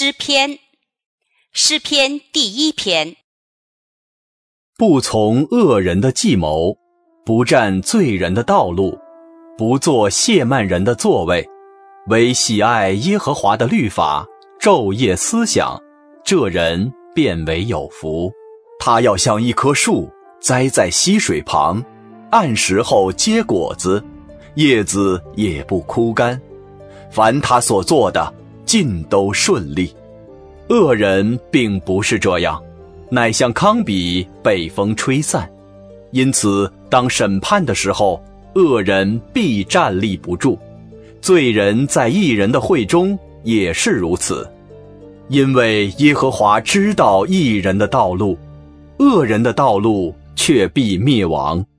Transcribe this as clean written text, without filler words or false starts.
诗篇，诗篇第1篇。 不从恶人的计谋，不占罪人的道路，不坐亵慢人的座位，唯喜爱耶和华的律法，昼夜思想，这人便为有福。他要像一棵树栽在溪水旁，按时候结果子，叶子也不枯干。凡他所做的，尽都顺利。恶人并不是这样，乃像糠秕被风吹散。因此当审判的时候，恶人必站立不住，罪人在义人的会中也是如此。因为耶和华知道义人的道路，恶人的道路却必灭亡。